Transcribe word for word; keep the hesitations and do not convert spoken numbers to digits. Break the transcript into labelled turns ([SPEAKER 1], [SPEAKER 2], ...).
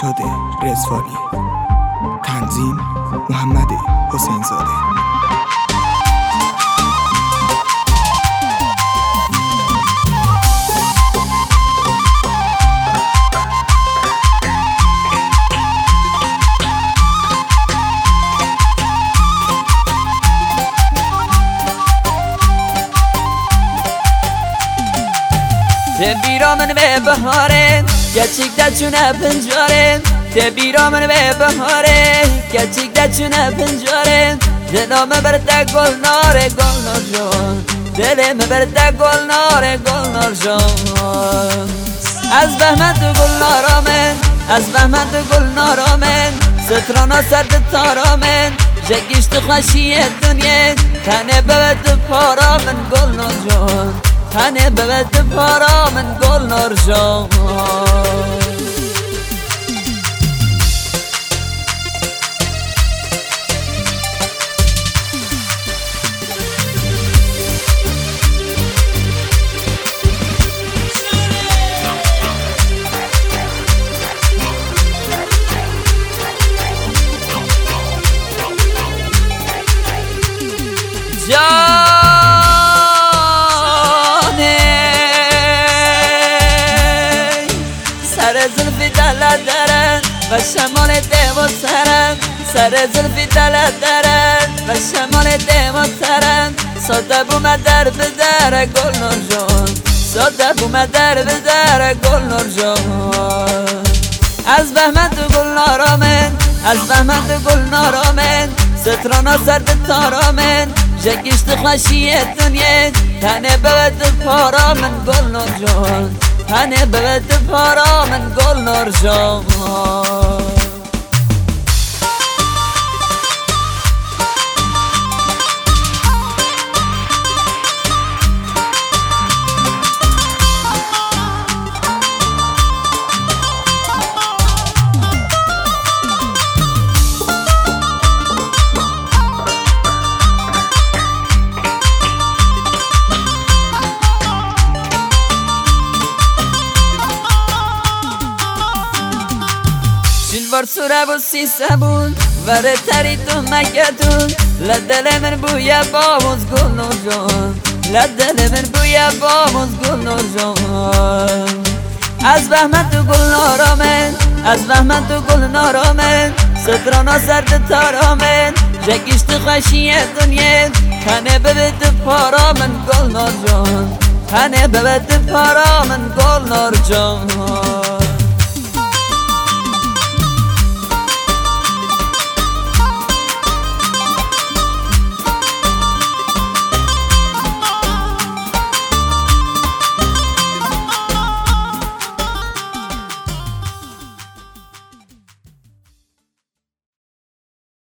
[SPEAKER 1] فرهاد رضوانی، تنظیم محمد حسین زاده.
[SPEAKER 2] تبیرا من به بهاره گچیک دچونه پنجاره تبیرا من به بهاره گچیک دچونه پنجاره دلم برده گل ناره گل نار جان دلم برده گل ناره گل نار جان از بهمت گل نارامن از بهمت گل نارامن سترانا سرد تارامن جگیشت خوشی دنیا تنه ببد پارامن گل نار جان تنه ببد پارامن گل نار جان سر زلفی دلت دارن و شمال دیو سرن سر زلفی دلت دارن و شمال دیو سرن ساده بوم در بدر گل نار جان ساده بوم در بدر گل نار جان از بهمت گل نارامن از بهمت گل نارامن سترانا سرد تارامن جگیشت خوشی دنیا تنه ببد پارامن گل نار جان تنه ببد پارامن گل نار جان شلوار سوره و سی سبون وره تری تو مگتون لدل من بویا باموز گل نار جان لدل من بویا باموز گل نار جان از بهمت گل نارامن از بهمت گل نارامن سترانا سرد تارامن جگیشت خوشی دنیا تنه ببد پارامن گل نار جان تنه ببد پارامن گل نار جان